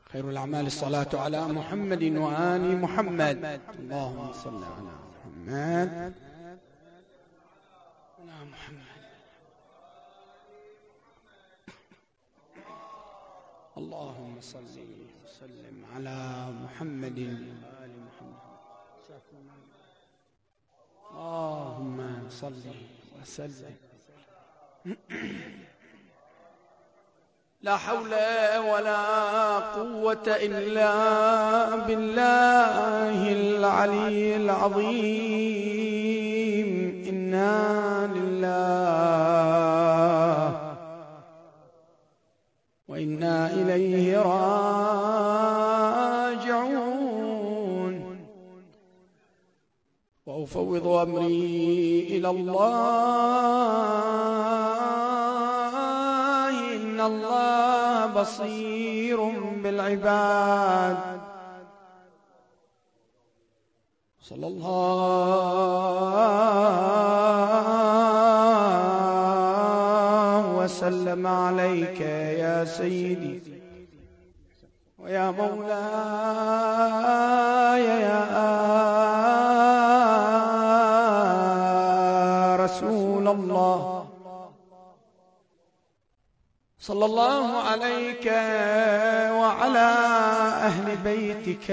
خير الأعمال الصلاة على محمد وآل محمد. اللهم صل على محمد وعلى محمد. اللهم صل وسلم على محمد وآل محمد. اللهم صل وسلم. لا حول ولا قوة إلا بالله العلي العظيم. إنا لله وإنا إليه راجعون. وأفوض أمري إلى الله، إن الله بصير بالعباد. صلى الله وسلم عليك يا سيدي ويا مولاي يا رسول الله. صلى الله عليك وعلى أهل بيتك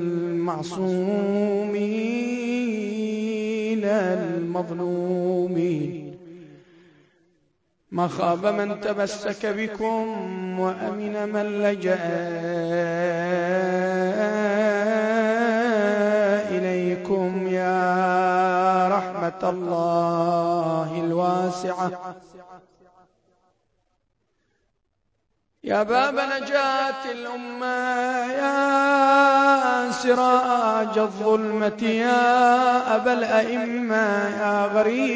المعصومين المظلومين. ما خاب من تمسك بكم وأمن من لجأ إليكم يا رحمة الله الواسعة، يا باب نجاة الأمة، يا سراج الظلمة، يا أبا الأئمة، يا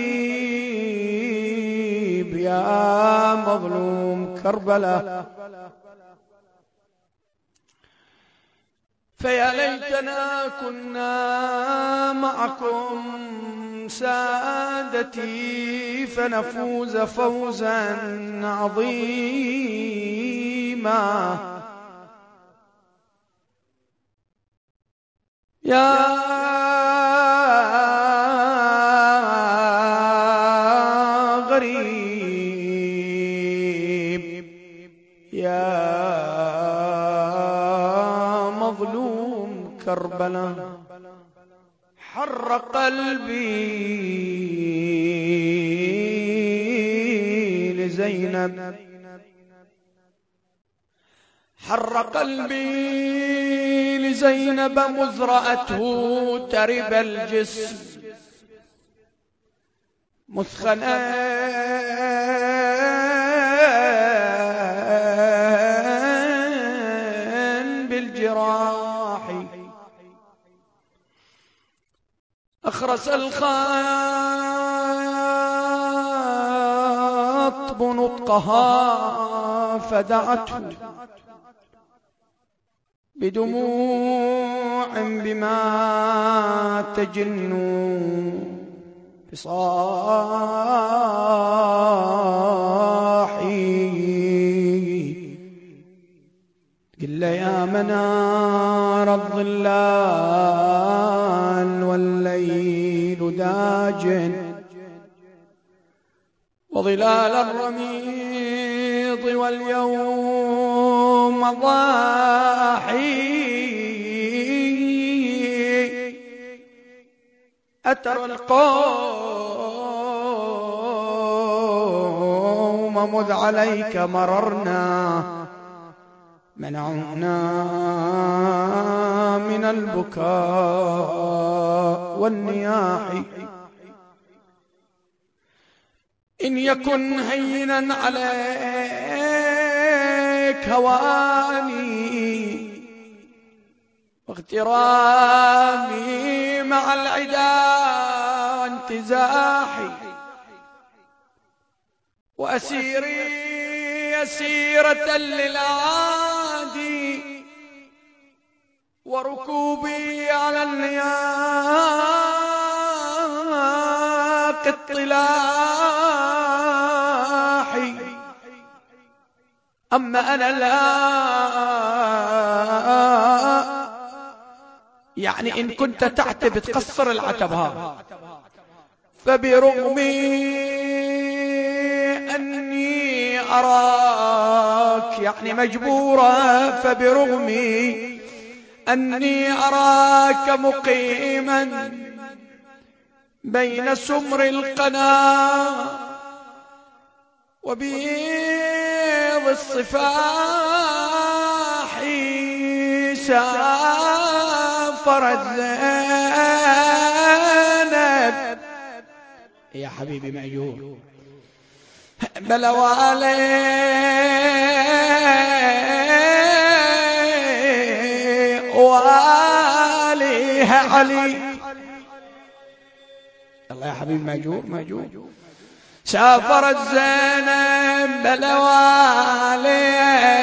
غريب، يا مظلوم كربلاء. فيا ليتنا كنا معكم سادتي فنفوز فوزا عظيما. يا غريب، يا مظلوم كربلاء، حر قلبي لزينب، حر قلبي لزينب مذ رأته ترب الجسم مثخنا بالجراح. أخرس الخاطب نطقها فدعته بدموع بما تجن بصاحي. قل يا منار الظلال والليل داجن وظلال الرميض واليوم ضاحي. أترى القوم مذ عليك مررنا منعونا من البكاء والنياح. إن يكن هينا عليك هواني واغترامي مع العدا وانتزاحي، وأسيري يسيرة للعادي وركوبي على النياق الطلاح. أما أنا لا يعني إن كنت تعتب تقصر العتب هذا. فبرغم أني أراك، يعني مجبورة، فبرغم أني أراك مقيما بين سمر القنا وبيض الصفاح، سافرت زينب يا حبيبي مأجور بلوالي واليها علي. الله يا حبيبي مأجور سافرت زينب بلوالي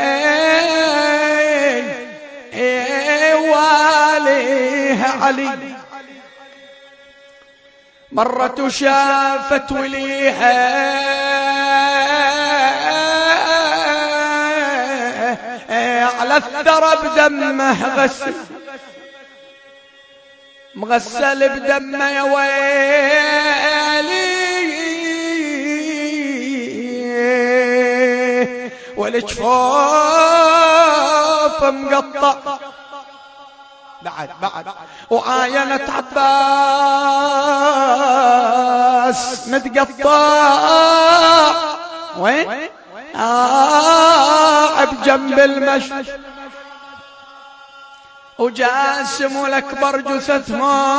واليها علي. مرة شافت وليها على الثرى بدمه غسل، مغسل بدمه يا ويلي، والجفاف مقطع بعد وعاينت عباس متقطع وين بجنب المشي، وجاسم الأكبر جثثهم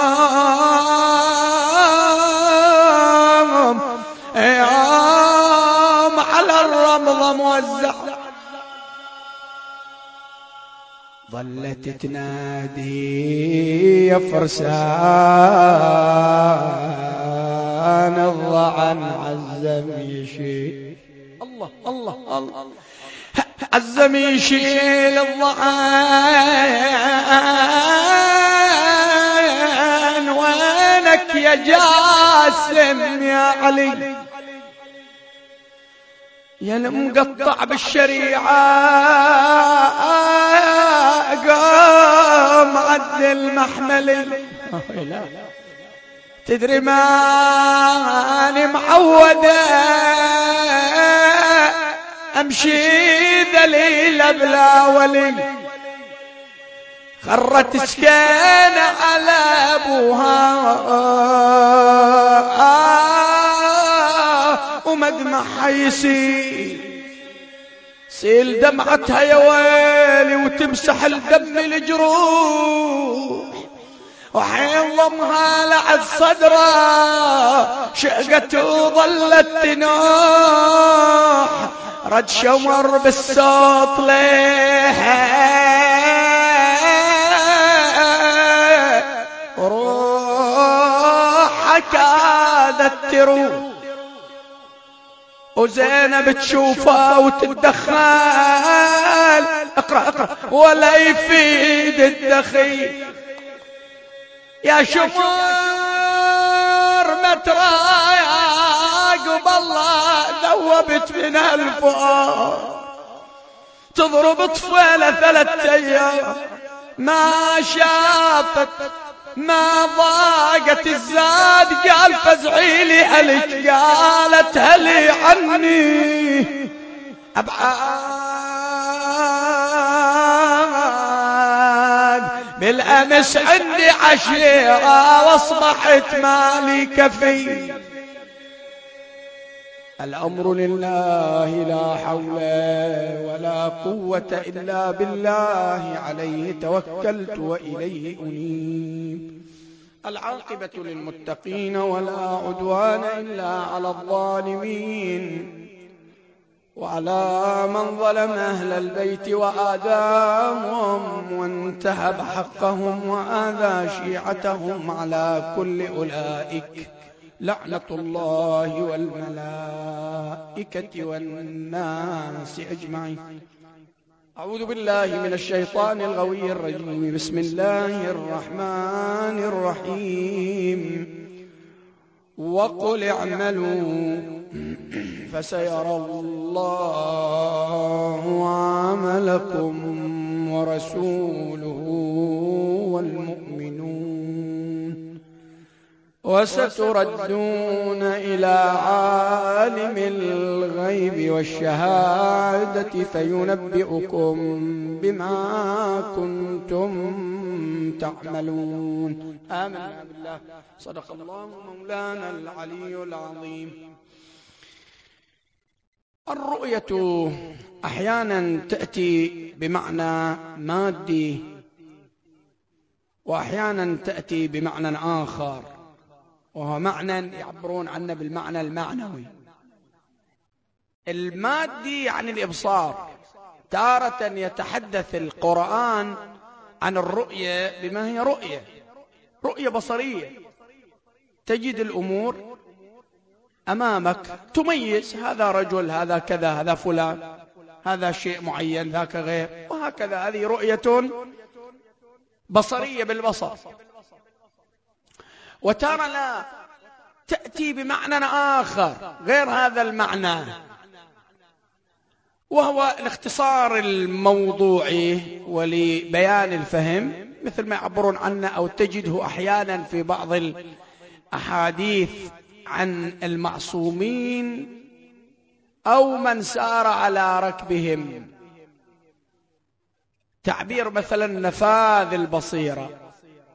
على الرمضة موزع. ظلت تنادي يا فرسان الضعن عزم يشيل، الله الله الله، عزم يشيل الضعن، وينك يا جاسم يا علي، يا المقطع بالشريعة قام عدل محملي. تدري ماني معودة امشي ذليلة بلا ولي، خرت سكينة على ابوها ومدمعها يسيل دمعتها يا ويلي، وتمسح الدم الجروح، وحين ضمها لعد صدره شقت وظلت تنوح. رد شمر بالصوت ليها روحها كادت تروح، وزينب تشوفها وتتدخل، اقرأ ولا يفيد الدخيل. يا شمر متراقب الله ذوبت من الفؤاد، تضرب طفيلة 3 أيام ما شافت ما ضاقت الزاد، قال فزعيلي عليك، قالت هلي عني أبعاد، بالأمس عندي عشيرة واصبحت مالي كفي. الأمر لله لا حول ولا قوة إلا بالله، عليه توكلت وإليه أنيب. العاقبة للمتقين ولا عدوان إلا على الظالمين، وعلى من ظلم أهل البيت وآذاهم وانتهب حقهم وآذى شيعتهم، على كل أولئك لعنة الله والملائكة والناس أجمعين. أعوذ بالله من الشيطان الغوي الرجيم. بسم الله الرحمن الرحيم. وقل اعملوا فسيرى الله عملكم ورسوله والمؤمنون وستردون إلى عالم الغيب والشهادة فينبئكم بما كنتم تعملون. آمنا بالله. صدق الله مولانا العلي العظيم. الرؤية أحيانا تأتي بمعنى مادي وأحيانا تأتي بمعنى آخر، وهو معنى يعبرون عنه بالمعنى المعنوي. المادي يعني الإبصار. تارة يتحدث القرآن عن الرؤية بما هي رؤية بصرية، تجد الأمور أمامك، تميز هذا رجل، هذا كذا، هذا فلان، هذا شيء معين، ذاك غير، وهكذا. هذه رؤية بصرية بالبصر. وترى لا تأتي بمعنى آخر غير هذا المعنى، وهو الاختصار الموضوعي ولبيان الفهم، مثل ما يعبرون عنه أو تجده أحيانا في بعض الأحاديث عن المعصومين أو من سار على ركبهم، تعبير مثلا نفاذ البصيرة.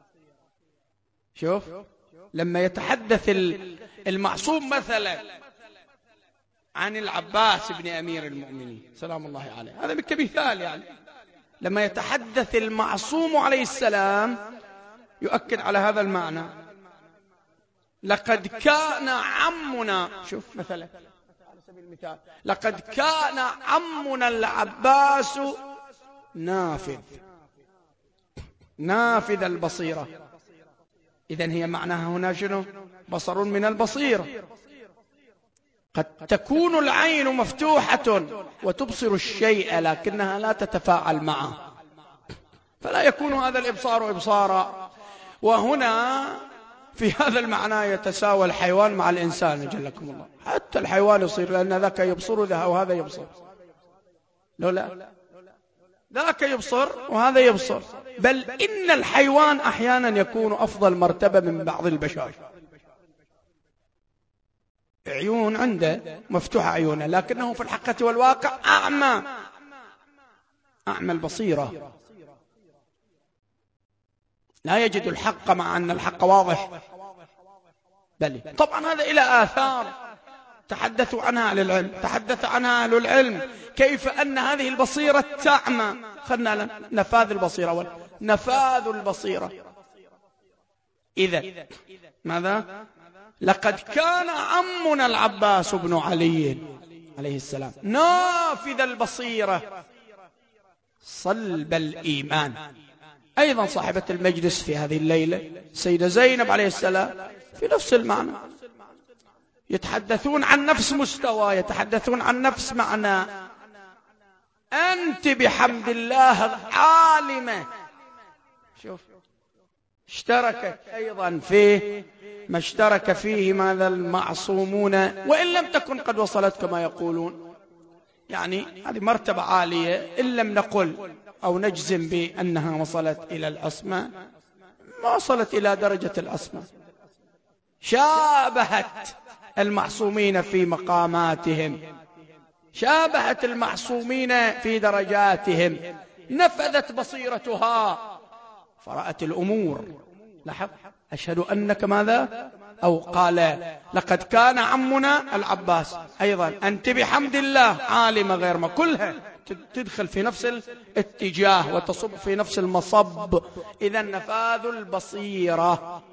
شوف لما يتحدث المعصوم مثلا عن العباس بن أمير المؤمنين سلام الله عليه، هذا كمثال يعني، لما يتحدث المعصوم عليه السلام يؤكد على هذا المعنى. لقد كان عمنا، شوف مثلا على سبيل المثال، لقد كان عمنا العباس نافذ البصيرة. إذن هي معناها هنا شنو؟ بصر من البصيرة. قد تكون العين مفتوحة وتبصر الشيء لكنها لا تتفاعل معه، فلا يكون هذا الإبصار إبصارا. وهنا في هذا المعنى يتساوى الحيوان مع الإنسان جلكم الله. حتى الحيوان يصير، لأن ذاك يبصر ذا وهذا يبصر، لا ذاك يبصر وهذا يبصر. بل إن الحيوان أحيانا يكون أفضل مرتبة من بعض البشر. عيون عنده مفتوحة عيونه، لكنه في الحقيقة والواقع أعمى البصيرة، لا يجد الحق مع أن الحق واضح. بل طبعا هذا إلى آثار تحدثوا عنها أهل العلم، تحدث عنها أهل العلم، كيف أن هذه البصيرة تعمى. خلنا نفاذ البصيرة نفاذ البصيرة. إذن ماذا؟ لقد كان عمنا العباس بن علي عليه السلام نافذ البصيرة صلب الإيمان. أيضا صاحبة المجلس في هذه الليلة سيدة زينب عليه السلام في نفس المعنى، يتحدثون عن نفس مستوى، يتحدثون عن نفس معنى. أنت بحمد الله عالمة. شوف اشتركت أيضا فيه ما اشترك فيه ماذا المعصومون، وإن لم تكن قد وصلت كما يقولون. يعني هذه مرتبة عالية، إن لم نقل أو نجزم بأنها وصلت إلى العصمة، ما وصلت إلى درجة العصمة. شابهت المعصومين في مقاماتهم، شابهت المعصومين في درجاتهم، نفذت بصيرتها فرأت الأمور. لاحظ، أشهد أنك ماذا؟ أو قال لقد كان عمنا العباس. أيضا أنت بحمد الله عالمة غير ما، كلها تدخل في نفس الاتجاه وتصب في نفس المصب. إذا نفاذ البصيرة.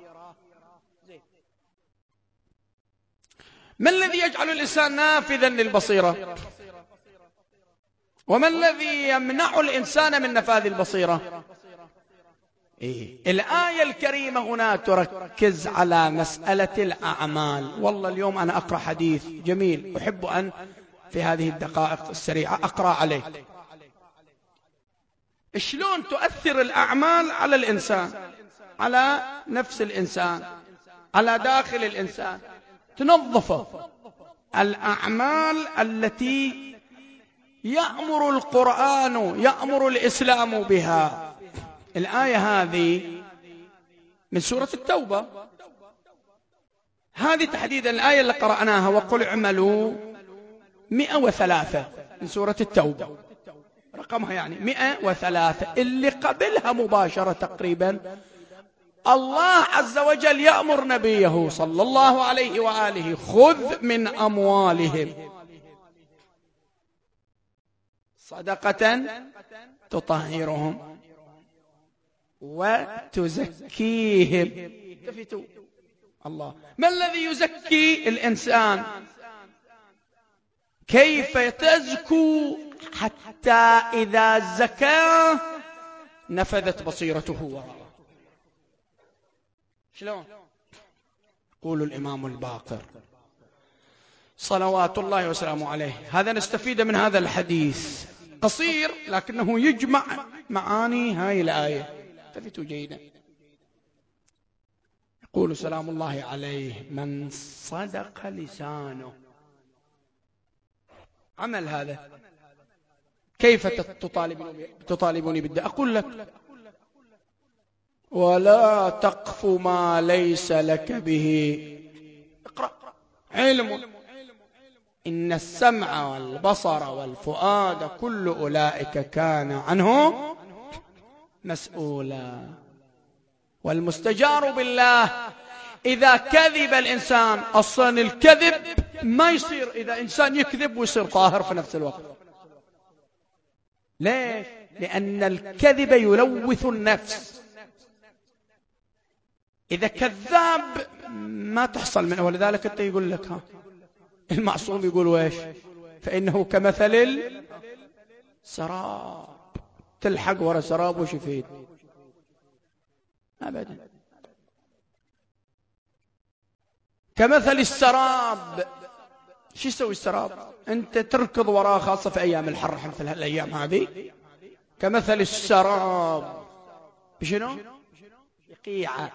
ما الذي يجعل الإنسان نافذا للبصيرة؟ وما الذي يمنع الإنسان من نفاذ البصيرة؟ الآية الكريمة هنا تركز على مسألة الأعمال. والله اليوم أنا أقرأ حديث جميل، أحب أن في هذه الدقائق السريعة أقرأ عليه شلون تؤثر الأعمال على الإنسان، على نفس الإنسان، على داخل الإنسان، تنظفه. الأعمال التي يأمر القرآن، يأمر الإسلام بها. الآية هذه من سورة التوبة. هذه تحديدا الآية اللي قرأناها وقل اعملوا 103 من سورة التوبة، رقمها يعني 103. اللي قبلها مباشرة تقريبا الله عز وجل يأمر نبيه صلى الله عليه وآله خذ من أموالهم صدقة تطهرهم وتزكيهم. التفتوا الله، ما الذي يزكي الإنسان؟ كيف تزكو حتى إذا زكى نفذت بصيرته وراءه؟ شلون؟ يقول الإمام الباقر صلوات الله وسلامه عليه، هذا نستفيد من هذا الحديث قصير لكنه يجمع معاني هاي الآية. التفتوا جيدا. يقول سلام الله عليه من صدق لسانه، عمل هذا. كيف تطالبني بالدعاء؟ أقول لك ولا تقف ما ليس لك به، اقرأ. علم إن السمع والبصر والفؤاد كل أولئك كان عنه مسؤولا. والمستجار بالله إذا كذب الإنسان، أصلا الكذب ما يصير إذا إنسان يكذب ويصير طاهر في نفس الوقت. ليش؟ لأن الكذب يلوث النفس. إذا كذاب ما تحصل منه. ولذلك أنت يقول لك المعصوم يقول ويش؟ فإنه كمثل السراب، تلحق ورا سراب وش يفيد؟ أبدا. كمثل السراب. شو يسوي السراب؟ أنت تركض وراه، خاصة في أيام الحر مثل هالأيام هذه. كمثل السراب بشنو؟ يقيعة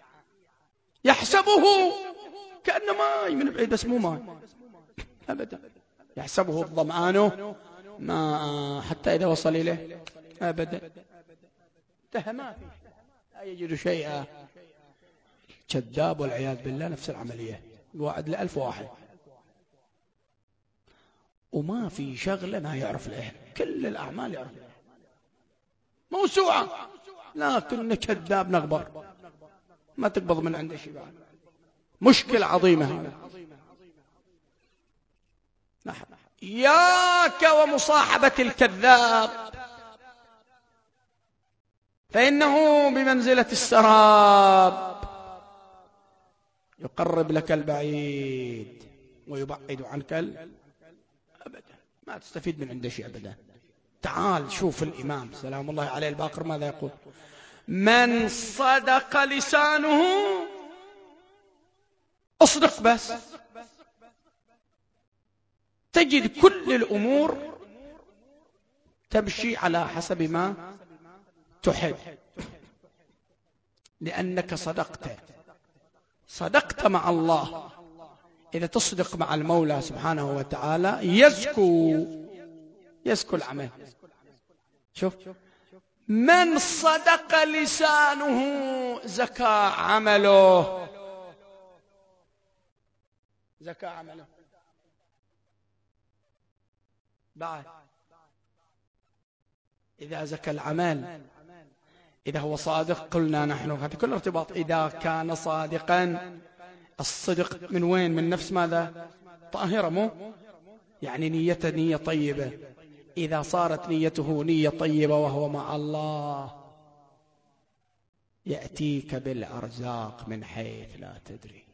يحسبه كأنه ماء من بعيد بس مو ماء أبدا. يحسبه الظمآن ماء حتى إذا وصل إليه أبدا تهما لا يجد شيئا. كذاب والعياذ بالله. نفس العملية، الواحد ل1000 واحد، وما في شغلة ما يعرف له، كل الأعمال يعرف له موسوعة، لكن كذاب نغبر ما تقبض من عنده شيء بعد. مشكلة عظيمة هذا. نحن إياك ومصاحبة الكذاب، فإنه بمنزلة السراب، يقرب لك البعيد ويبعد عنك أبدا، ما تستفيد من عنده شيء أبدا. تعال شوف الإمام سلام الله عليه الباقر ماذا يقول: من صدق لسانه، اصدق بس تجد كل الأمور تمشي على حسب ما تحب، لأنك صدقت مع الله. إذا تصدق مع المولى سبحانه وتعالى يزكو العمل. شوف، من صدق لسانه زكى عمله، زكى عمله. بعد إذا زكى العمل، إذا هو صادق، قلنا نحن هذا كل ارتباط. إذا كان صادقا، الصدق من وين؟ من نفس ماذا؟ طاهرة، مو يعني نيته نية طيبة. إذا صارت نيته نية طيبة وهو مع الله، يأتيك بالأرزاق من حيث لا تدري.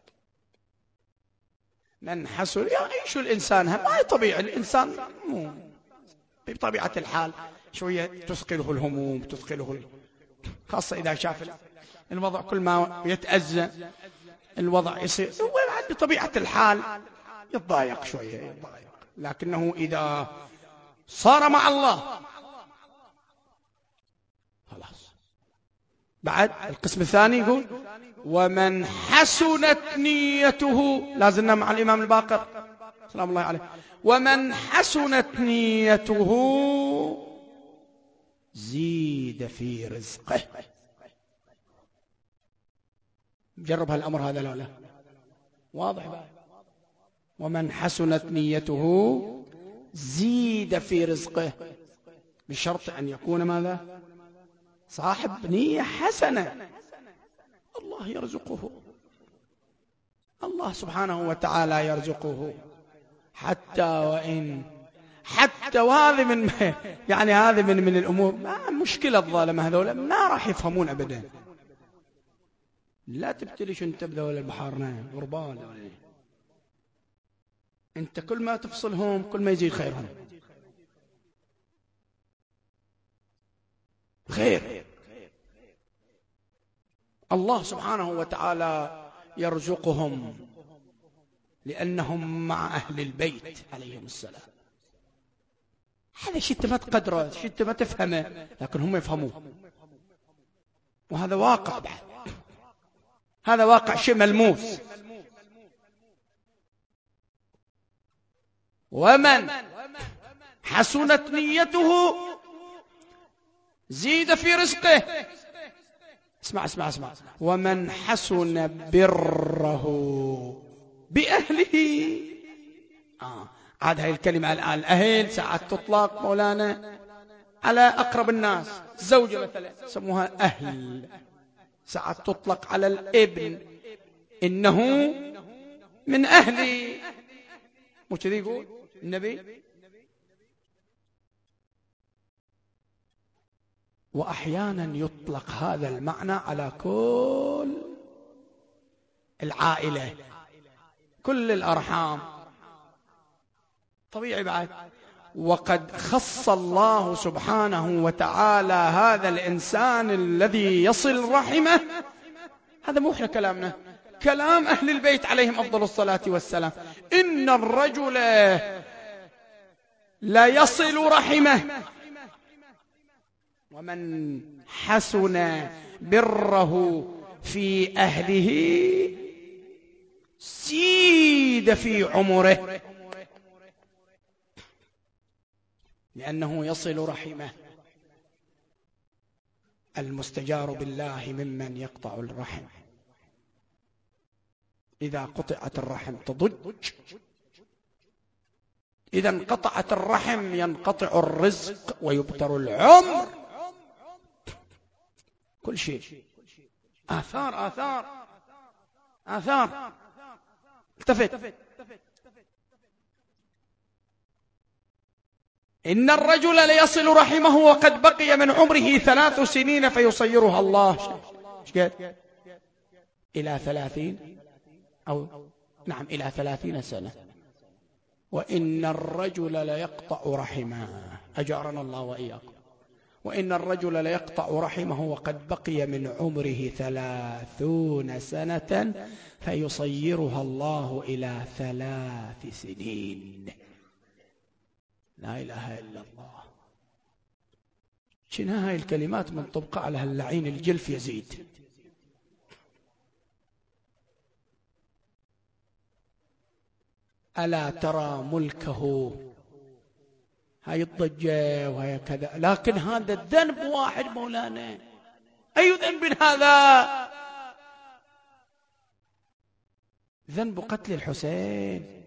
من حسن يعيش الإنسان، ما هي طبيعة الإنسان بطبيعة الحال شوية تثقله الهموم، تثقله خاصة إذا شاف الوضع كل ما يتأذى الوضع يصير بعد بطبيعة الحال يتضايق شوية، يتضايق. لكنه إذا صار مع الله خلاص. بعد القسم الثاني يقول: ومن حسنت نيته، لازلنا مع الإمام الباقر سلام الله عليه، ومن حسنت نيته زيد في رزقه. جرب هالأمر هذا لا لا واضح بقى. ومن حسنت نيته زيد في رزقه، بشرط أن يكون ماذا؟ صاحب نية حسنة. الله يرزقه، الله سبحانه وتعالى يرزقه، حتى وهذه من يعني هذه من الأمور. ما مشكلة الظالمة هذول ما راح يفهمون أبدا. لا تبتليش أنت بذول البحارنا غربال. أنت كل ما تفصلهم كل ما يزيد خيرهم. خير الله سبحانه وتعالى يرزقهم لأنهم مع أهل البيت عليهم السلام. هذا شيء أنت ما تقدره، شيء أنت ما تفهمه، لكن هم يفهموه. وهذا واقع بعد، هذا واقع شيء ملموس. ومن حسنت نيته زيد في رزقه. اسمع. ومن حسن بره بأهله. عاد هاي الكلمة الآن الأهل ساعات تطلق مولانا على أقرب الناس. الزوجة مثلا سموها أهل، ساعات تطلق على الابن إنه من أهلي، مو كذي يقول النبي؟ وأحيانا يطلق هذا المعنى على كل العائلة، كل الأرحام، طبيعي بعد. وقد خص الله سبحانه وتعالى هذا الإنسان الذي يصل رحمه. هذا مو احنا كلامنا، كلام أهل البيت عليهم أفضل الصلاة والسلام. إن الرجل لا يصل رحمه، ومن حسن بره في أهله زيد في عمره، لأنه يصل رحمه. المستجار بالله ممن يقطع الرحم. إذا قطعت الرحم تضج، إذا انقطعت الرحم ينقطع الرزق ويبتر العمر. كل شيء آثار آثار آثار. التفت. إن الرجل ليصل رحمه وقد بقي من عمره 3 سنين فيصيرها الله إلى 30 أو نعم إلى 30 سنة. وإن الرجل ليقطع رحمه، أجارنا الله وإياكم. وإن الرجل ليقطع رحمه وقد بقي من عمره 30 سنة فيصيرها الله إلى 3 سنين. لا إله إلا الله. شنو هاي الكلمات منطبقة على هاللعين الجلف يزيد. ألا ترى ملكه؟ هاي الضجة وهي كذا، لكن هذا الذنب واحد مولانا. أي ذنب هذا؟ ذنب قتل الحسين.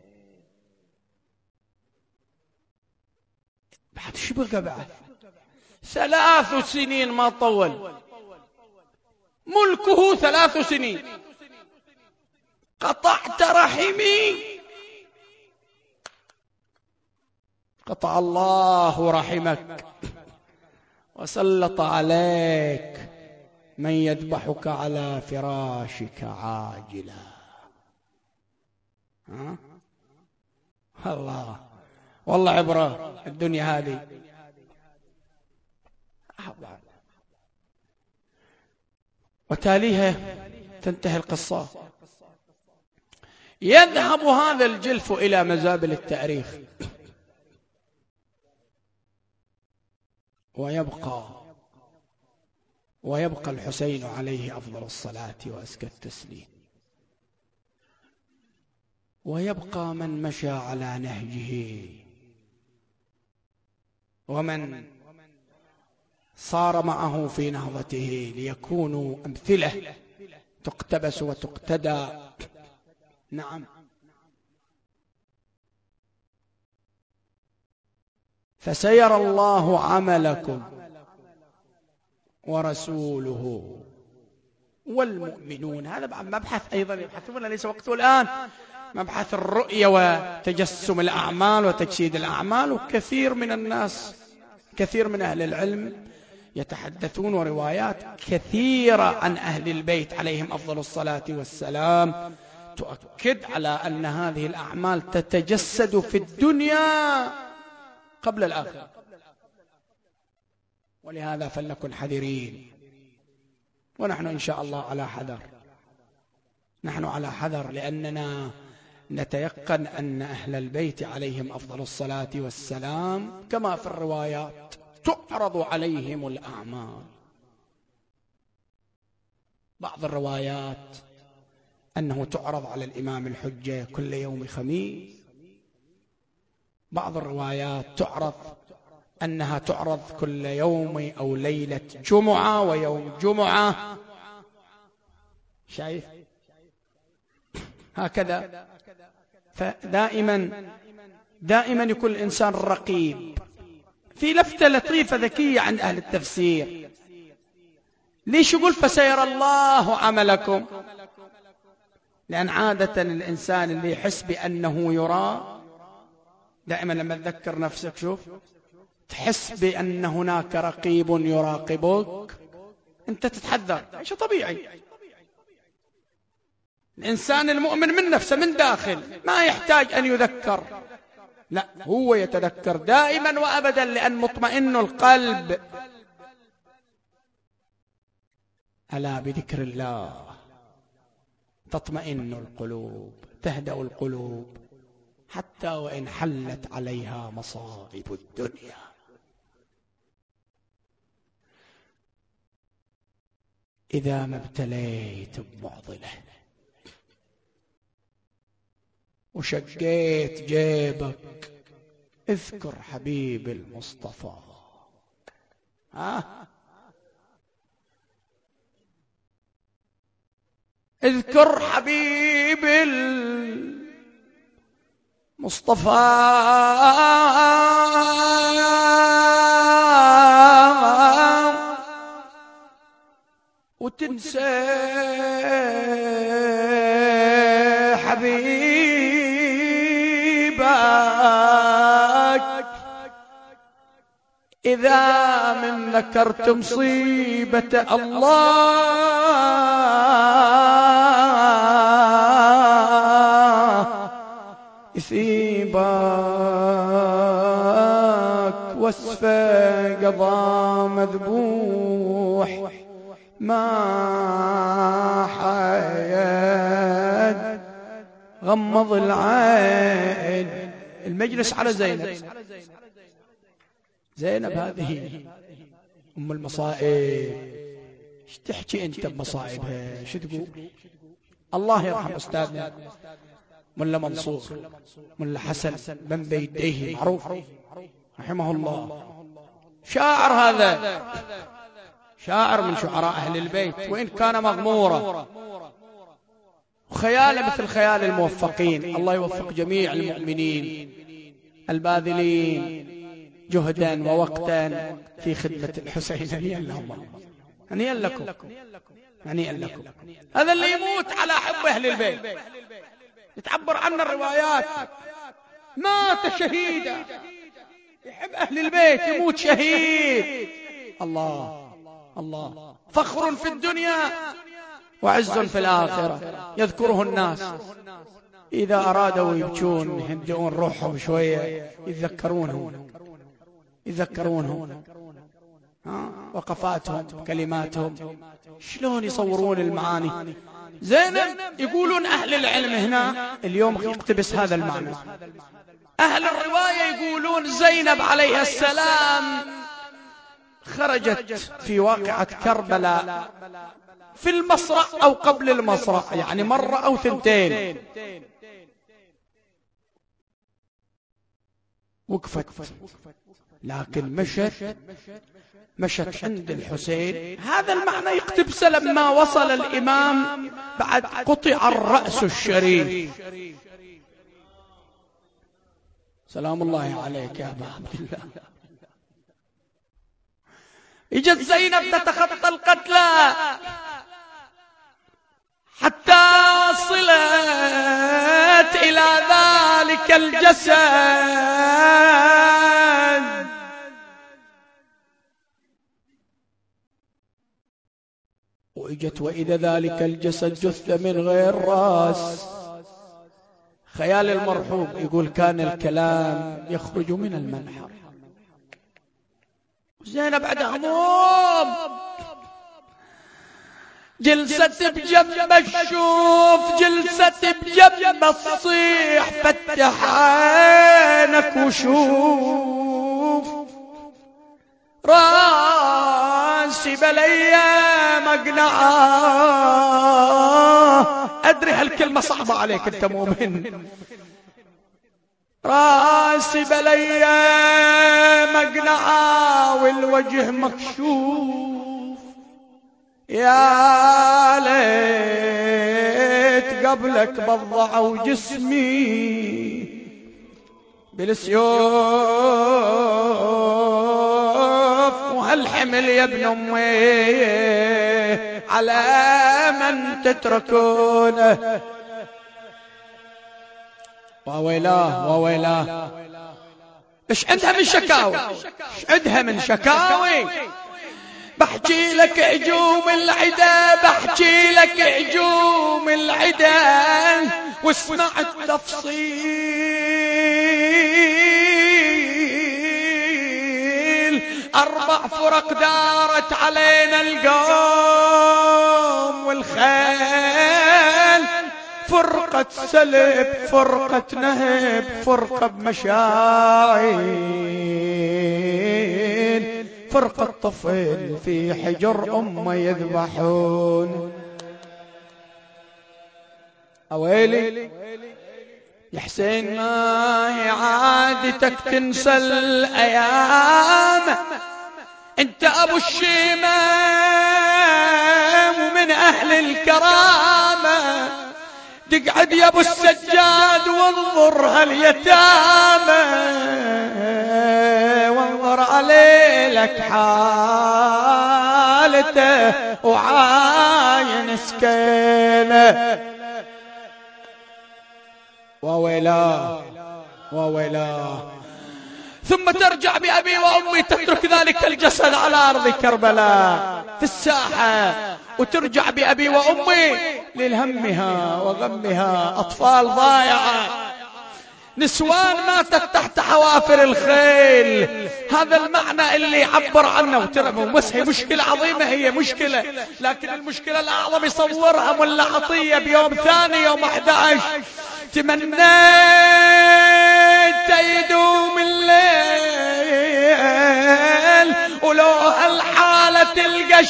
بعد شو بقى بعد 3 سنين ما طول ملكه 3 سنين. قطعت رحمي، قطع الله رحمك وسلط عليك من يذبحك على فراشك عاجلا. الله والله عبرة الدنيا هذه. وتاليها تنتهي القصة. يذهب هذا الجلف إلى مزابل التاريخ ويبقى الحسين عليه أفضل الصلاة وأزكى التسليم، ويبقى من مشى على نهجه ومن صار معه في نهضته ليكونوا أمثلة تقتبس وتقتدى. نعم. فسيرى الله عملكم ورسوله والمؤمنون. هذا مبحث أيضا يبحثون، ليس وقته الآن، مبحث الرؤية وتجسم الأعمال وتجسيد الأعمال. وكثير من الناس، كثير من أهل العلم يتحدثون وروايات كثيرة عن أهل البيت عليهم أفضل الصلاة والسلام تؤكد على أن هذه الأعمال تتجسد في الدنيا قبل الآخرة. ولهذا فلنكن حذرين، ونحن إن شاء الله على حذر. نحن على حذر لأننا نتيقن أن أهل البيت عليهم أفضل الصلاة والسلام كما في الروايات تعرض عليهم الأعمال. بعض الروايات أنه تعرض على الإمام الحجة كل يوم خميس، بعض الروايات أنها تعرض كل يوم أو ليلة جمعة ويوم جمعة. شايف هكذا. فدائما يكون الإنسان رقيب. في لفتة لطيفة ذكية عند أهل التفسير، ليش يقول فسيرى الله عملكم؟ لأن عادة الإنسان اللي يحس بأنه يرى، دائما لما تذكر نفسك شوف تحس بأن هناك رقيب يراقبك، أنت تتحذر. شيء طبيعي. الإنسان المؤمن من نفسه من داخل ما يحتاج أن يذكر، لا، هو يتذكر دائما وأبدا، لأن مطمئن القلب. ألا بذكر الله تطمئن القلوب، تهدأ القلوب حتى وإن حلت عليها مصائب الدنيا. إذا ما ابتليت بمعضلة وشقيت جيبك، اذكر حبيب المصطفى. اذكر حبيب المصطفى وتنسى حبيبك. إذا من ذكرت مصيبة الله يثيبك، وصفه قضى مذبوح ما حيد غمض العين. المجلس على زينب هذه أم المصائب. ايش تحكي أنت بمصائبها؟ شو تقول؟ الله يرحم أستاذنا ملا منصور ملا حسن من بيديه معروف رحمه الله، شاعر، هذا شاعر من شعراء أهل البيت، وإن كان مغمورا وخياله مثل خيال الموفقين. الله يوفق جميع المؤمنين الباذلين جهدا ووقتا في خدمة الحسين. هنيئا لهم، هنيئا لكم، هنيئا لكم. هذا اللي يموت على حب أهل البيت يتعبر عن الروايات، مات شهيدا، يحب أهل البيت يموت شهيد. الله الله، فخر في الدنيا وعز في الآخرة يذكره الناس. إذا أرادوا يبكون يهدئون روحهم شوية يذكرونهم وقفاتهم كلماتهم، شلون يصورون المعاني. زينب يقولون أهل العلم هنا اليوم يقتبس هذا المعنى. أهل الرواية يقولون زينب عليه السلام خرجت في واقعة كربلاء في المصرع أو قبل المصرع، يعني مرة أو ثنتين، وقفت لكن مشت عند الحسين. هذا المعنى يقتبس لما وصل الإمام بعد قطع الرأس الشريف. سلام الله عليك يا أبا عبد الله. اجت زينب تتخطى القتلى حتى وصلت إلى ذلك الجسد، وإجت وإذا ذلك الجسد جثة من غير رأس. خيال المرحوم يقول كان الكلام يخرج من المنحر. زينب بعد هموم جلست بجنب الشوف، جلست بجنب الصيح، فتح عينك وشوف راسي بليا مقنعة. أدري هالكلمة صعبة عليك أنت مؤمن. راسي بليا مقنعة والوجه مكشوف، يا ليت قبلك بضعوا جسمي بالسيوف، وهالحمل يا ابن امي على من تتركونه. وويلاه وويلاه. ايش عندها من شكاوي، ايش عندها من شكاوي. بحكي لك هجوم العدا، بحكي لك هجوم العدا، واسمع التفصيل. 4 فرق دارت علينا القوم والخيل، فرقة سلب، فرقة نهب، فرقة بمشاعر، فرقة طفل في حجر أمه يذبحون. أويلي يا حسين، ما هي عادتك تنسى الأيام؟ انت أبو الشيمة ومن أهل الكرامة، تقعد يا ابو السجاد وانظر هاليتامى، وانظر عليه لك حالته وعاين سكينه. وويلاه وويلاه. ثم ترجع بأبي وأمي، تترك ذلك الجسد على أرض كربلاء في الساحة، وترجع بأبي وأمي للهمها وغمها. أطفال ضايعة، نسوان ماتت تحت حوافر الخيل. هذا المعنى اللي يعبر عنه. وترى بس هي مشكلة عظيمة، هي مشكلة، لكن المشكلة الأعظم يصورها ملا عطية بيوم ثاني يوم 11. تمنيت يدوم الليل ولو هالحالة تلقى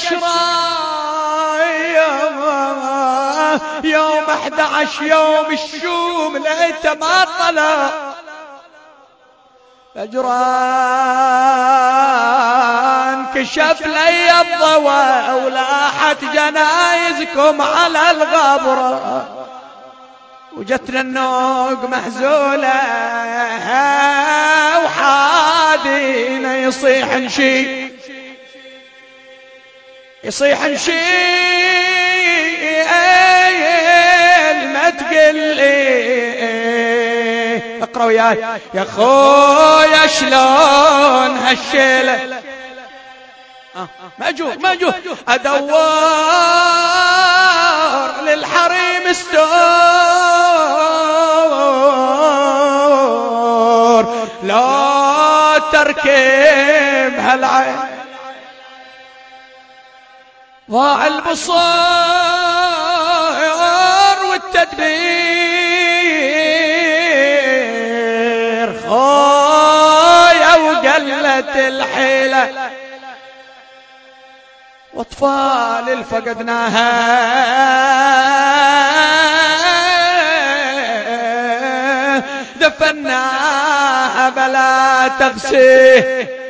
يوم 11 يوم الشوم لقيته ما طلع. فجران كشف لي الضوء ولاحت جنايزكم على الغبرة، وجتنا النوق محزولة وحادينا يصيح نشي، يصيح نشي ما تقل لي. اقرأ وياي يا خويا شلون هالشيلة. ماجور ادور للحريم استور، لا تركب هالعين. ضاع البصار والتدبير خويا وقلت الحيلة، واطفال الفقدناها دفناها بلا تغسيه.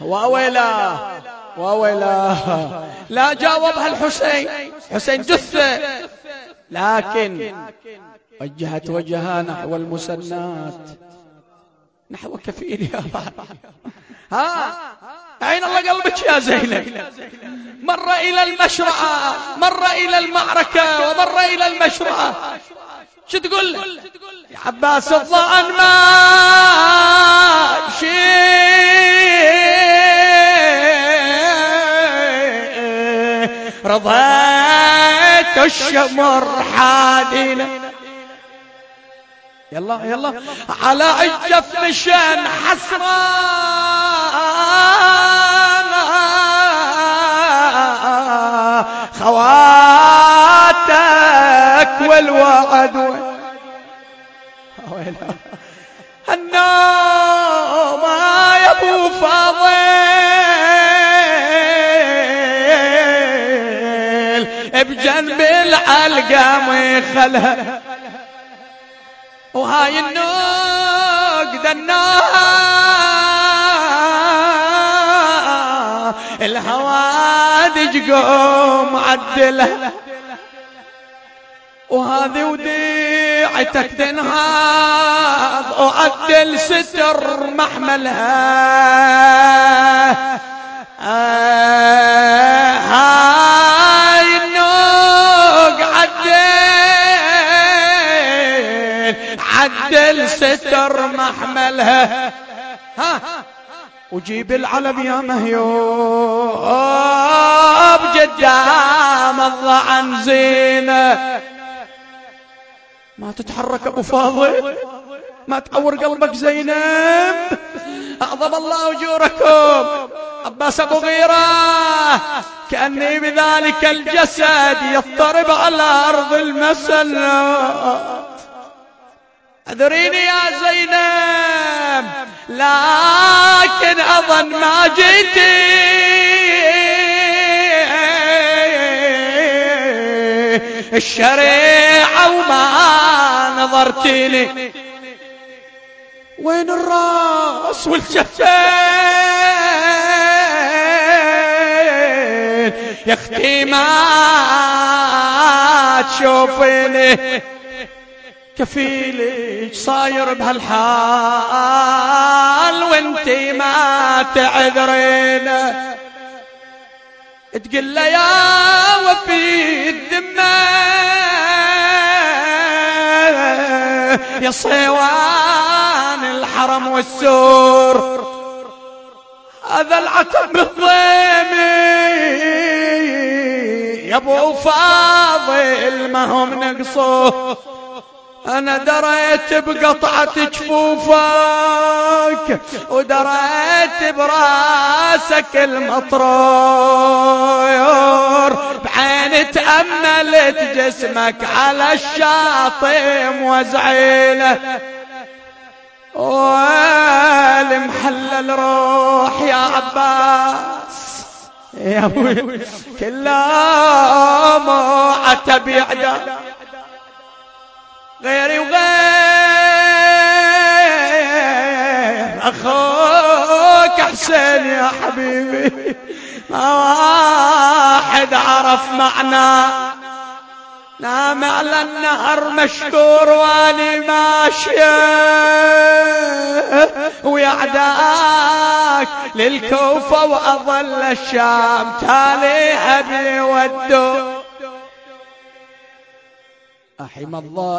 وويلاه وويلاه. لا جاوبها الحسين، حسين جثة، لكن وجهت وجهها نحو المسنات، نحو كفيل يا بابا. أين الله قلبك يا زينب؟ مر إلى المشرعة، مر إلى المعركة، ومر إلى المشرعة. شو تقول له؟ يا عباس الظأن ماشي رضيت الشمر حادنا، يلا يلا على عجف مشان حسرانا خواتك والوعد النوم يا ابو فاضل بجنب العلقم خلها، وهاي النوق الهوادج قوم عدلها، وهذه وديعتك تنهض وعدل ستر محملها. هاي النوق عدل ستر محملها. وجيب العلب يا مهيوب قدام الضعن زينه. ما تتحرك ابو فاضل، ما تعور قلبك زينب، اعظم الله اجوركم. عباس ابو غيره كأني بذلك الجسد يضطرب على ارض المسنات. اعذريني يا زينب، لكن اظن ما جيتي الشريعة وما نظرتيني. وين الراس والجفين يا اختي ما تشوفيني؟ كفيلك صاير بهالحال وانتي ما تعذرين. تقول له يا وفي الذمة يا صيوان الحرم والسور، هذا العتب بالضيمي يا ابو فاضل ما هم نقصوه. انا دريت بقطعة جفوفك ودريت براسك المطرور، بعين تأملت جسمك على الشاطئ موزعينه، والمحلل روح يا عباس يا ابوي كلها عتب يعدى. غيري وغير اخوك حسين يا حبيبي، ما واحد عرف معنى. نام على النهر مشكور واني ماشيه ويعداك للكوفة واظل الشام تاليها بيودو. أحم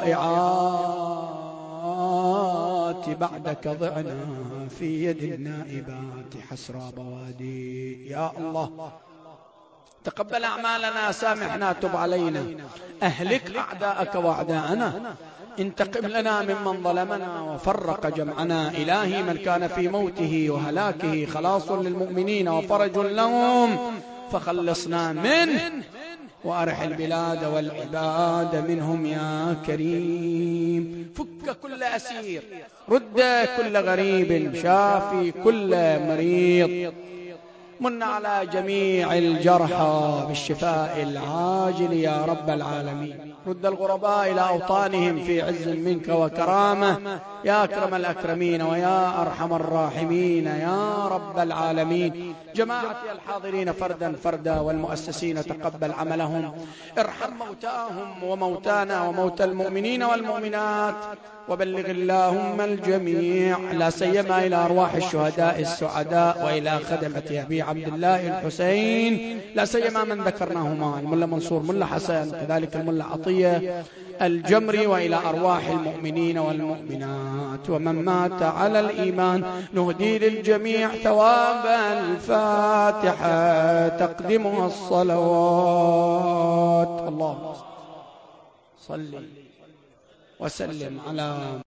الضائعات بعدك ضعنا في يد النائبات حسرى بوادي. يا الله تقبل أعمالنا، سامحنا تب علينا، أهلك أعداءك وأعداءنا، انتقم لنا ممن ظلمنا وفرق جمعنا. إلهي من كان في موته وهلاكه خلاص للمؤمنين وفرج لهم فخلصنا منه، وأرح البلاد والعباد منهم يا كريم. فك كل أسير، رد كل غريب، شافي كل مريض، من على جميع الجرحى بالشفاء العاجل يا رب العالمين. رد الغرباء إلى أوطانهم في عز منك وكرامة يا أكرم الأكرمين ويا أرحم الراحمين يا رب العالمين. جماعتي الحاضرين فردا فردا والمؤسسين تقبل عملهم، ارحم موتاهم وموتانا وموتى المؤمنين والمؤمنات، وبلغ اللهم الجميع لا سيما إلى أرواح الشهداء السعداء وإلى خدمة أبي عبد الله الحسين، لا سيما من ذكرناهما الملا منصور ملا حسن كذلك الملا عطية الجمري، وإلى أرواح المؤمنين والمؤمنات ومن مات على الإيمان. نهدي للجميع ثواب الفاتحة تقدمها الصلوات. اللهم صل وسلم على